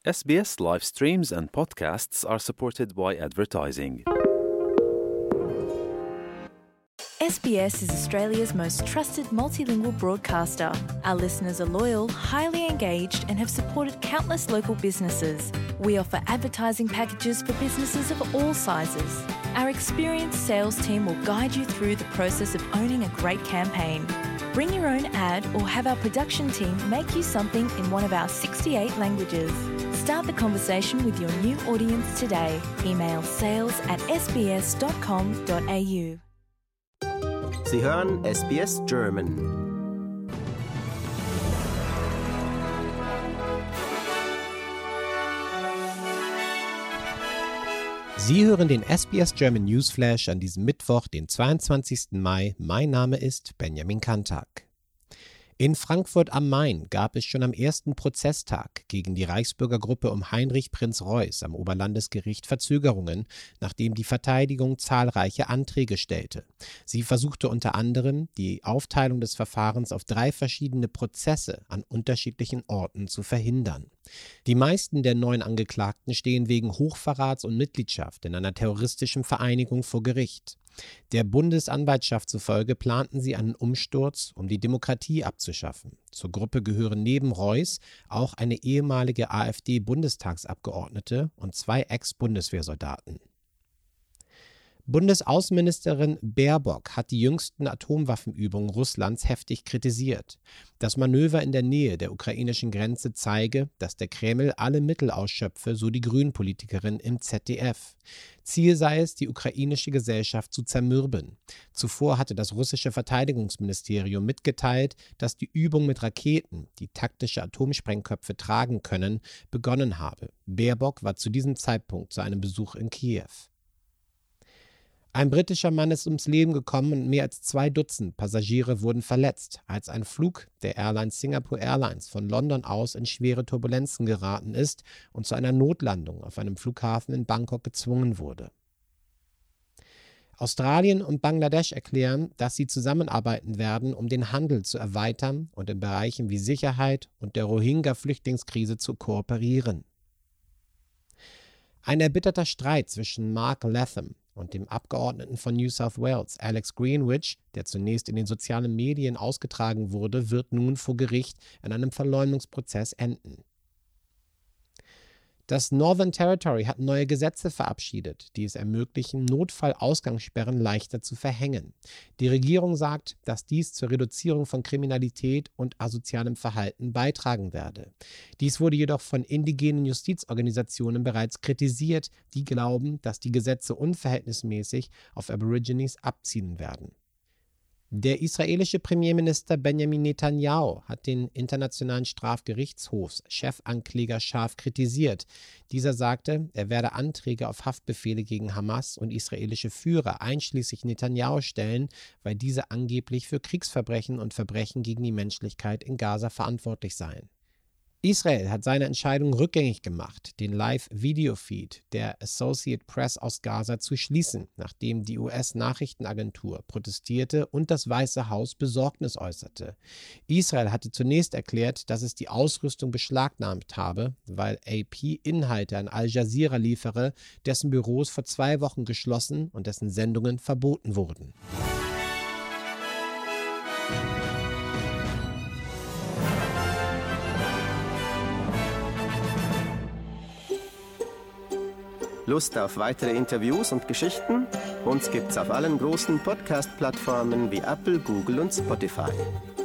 SBS live streams and podcasts are supported by advertising. SBS is Australia's most trusted multilingual broadcaster. Our listeners are loyal, highly engaged, and have supported countless local businesses. We offer advertising packages for businesses of all sizes. Our experienced sales team will guide you through the process of owning a great campaign. Bring your own ad or have our production team make you something in one of our 68 languages. Start the conversation with your new audience today. Email sales@sbs.com.au. Sie hören SBS German. Sie hören den SBS German Newsflash an diesem Mittwoch, den 22. Mai. Mein Name ist Benjamin Kantak. In Frankfurt am Main gab es schon am ersten Prozesstag gegen die Reichsbürgergruppe um Heinrich Prinz Reuß am Oberlandesgericht Verzögerungen, nachdem die Verteidigung zahlreiche Anträge stellte. Sie versuchte unter anderem, die Aufteilung des Verfahrens auf 3 verschiedene Prozesse an unterschiedlichen Orten zu verhindern. Die meisten der 9 Angeklagten stehen wegen Hochverrats und Mitgliedschaft in einer terroristischen Vereinigung vor Gericht. Der Bundesanwaltschaft zufolge planten sie einen Umsturz, um die Demokratie abzuschaffen. Zur Gruppe gehören neben Reuß auch eine ehemalige AfD-Bundestagsabgeordnete und 2 Ex-Bundeswehrsoldaten. Bundesaußenministerin Baerbock hat die jüngsten Atomwaffenübungen Russlands heftig kritisiert. Das Manöver in der Nähe der ukrainischen Grenze zeige, dass der Kreml alle Mittel ausschöpfe, so die Grünen-Politikerin im ZDF. Ziel sei es, die ukrainische Gesellschaft zu zermürben. Zuvor hatte das russische Verteidigungsministerium mitgeteilt, dass die Übung mit Raketen, die taktische Atomsprengköpfe tragen können, begonnen habe. Baerbock war zu diesem Zeitpunkt zu einem Besuch in Kiew. Ein britischer Mann ist ums Leben gekommen und mehr als 2 Dutzend Passagiere wurden verletzt, als ein Flug der Airline Singapore Airlines von London aus in schwere Turbulenzen geraten ist und zu einer Notlandung auf einem Flughafen in Bangkok gezwungen wurde. Australien und Bangladesch erklären, dass sie zusammenarbeiten werden, um den Handel zu erweitern und in Bereichen wie Sicherheit und der Rohingya-Flüchtlingskrise zu kooperieren. Ein erbitterter Streit zwischen Mark Latham und dem Abgeordneten von New South Wales, Alex Greenwich, der zunächst in den sozialen Medien ausgetragen wurde, wird nun vor Gericht in einem Verleumdungsprozess enden. Das Northern Territory hat neue Gesetze verabschiedet, die es ermöglichen, Notfallausgangssperren leichter zu verhängen. Die Regierung sagt, dass dies zur Reduzierung von Kriminalität und asozialem Verhalten beitragen werde. Dies wurde jedoch von indigenen Justizorganisationen bereits kritisiert, die glauben, dass die Gesetze unverhältnismäßig auf Aborigines abzielen werden. Der israelische Premierminister Benjamin Netanyahu hat den Internationalen Strafgerichtshofs Chefankläger scharf kritisiert. Dieser sagte, er werde Anträge auf Haftbefehle gegen Hamas und israelische Führer einschließlich Netanyahu stellen, weil diese angeblich für Kriegsverbrechen und Verbrechen gegen die Menschlichkeit in Gaza verantwortlich seien. Israel hat seine Entscheidung rückgängig gemacht, den Live-Video-Feed der Associated Press aus Gaza zu schließen, nachdem die US-Nachrichtenagentur protestierte und das Weiße Haus Besorgnis äußerte. Israel hatte zunächst erklärt, dass es die Ausrüstung beschlagnahmt habe, weil AP Inhalte an Al Jazeera liefere, dessen Büros vor 2 Wochen geschlossen und dessen Sendungen verboten wurden. Lust auf weitere Interviews und Geschichten? Uns gibt's auf allen großen Podcast-Plattformen wie Apple, Google und Spotify.